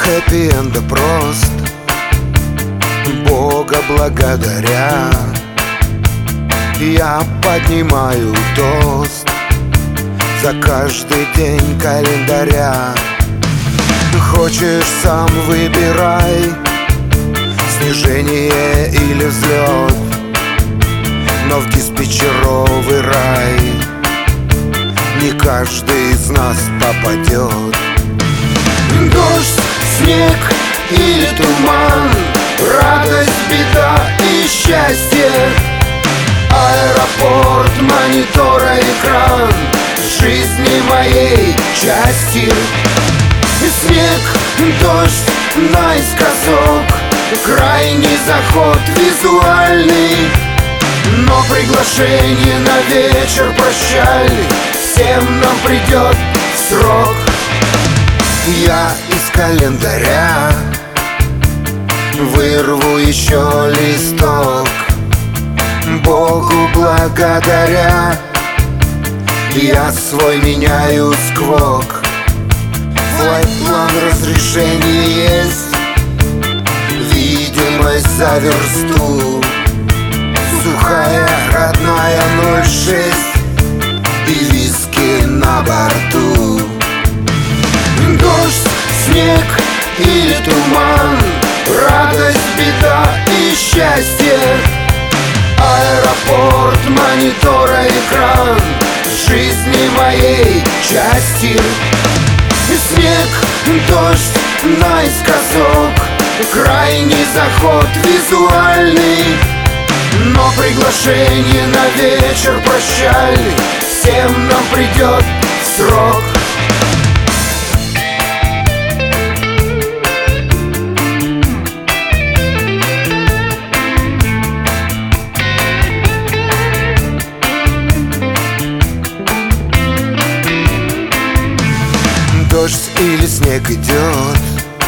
хэппи-энда прост, Бога благодаря. Я поднимаю тост за каждый день календаря. Хочешь, сам выбирай, снижение или взлет, но в диспетчеровый рай не каждый из нас попадет. Дождь, снег или туман, радость, беда и счастье, аэропорт, монитора, экран жизни моей части. Снег, дождь, наискосок, крайний заход визуальный, но приглашение на вечер прощальный всем нам придет в срок. Я из календаря вырву еще листок, Богу благодаря. Я свой меняю сквок. Флайт-план, разрешение есть, видимость за версту, сухая родная 06 и виски на борту. Дождь, снег или туман, радость, беда и счастье, аэропорт, монитора, экран жизни моей части. Снег, дождь, наискосок, крайний заход визуальный, но приглашение на вечер прощальный всем нам придет в срок. Дождь или снег идет,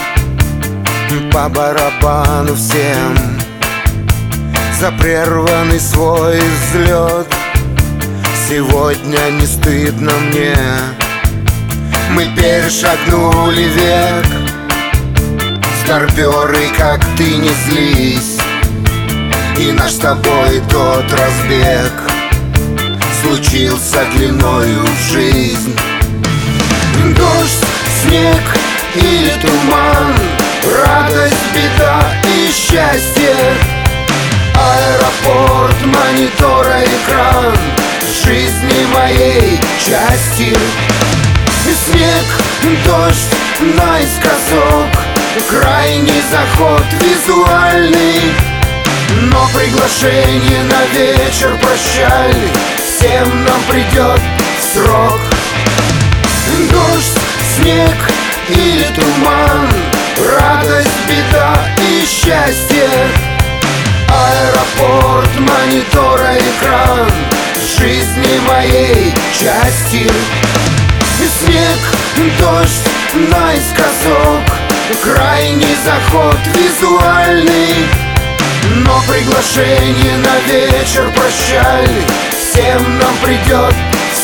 по барабану всем, за прерванный свой взлет. Сегодня не стыдно мне, мы перешагнули век. Старпёры, как ты, не злись, и наш с тобой тот разбег случился длиною в жизнь. Дождь, снег или туман, радость, беда и счастье, аэропорт, монитора, экран жизни моей части. Снег, дождь, наискосок, крайний заход визуальный, но приглашение на вечер прощальный всем нам придет в срок. Дождь, снег или туман, радость, беда и счастье, аэропорт, монитора, экран жизни моей части. Снег, дождь, наискосок, крайний заход визуальный, но приглашение на вечер прощальный всем нам придет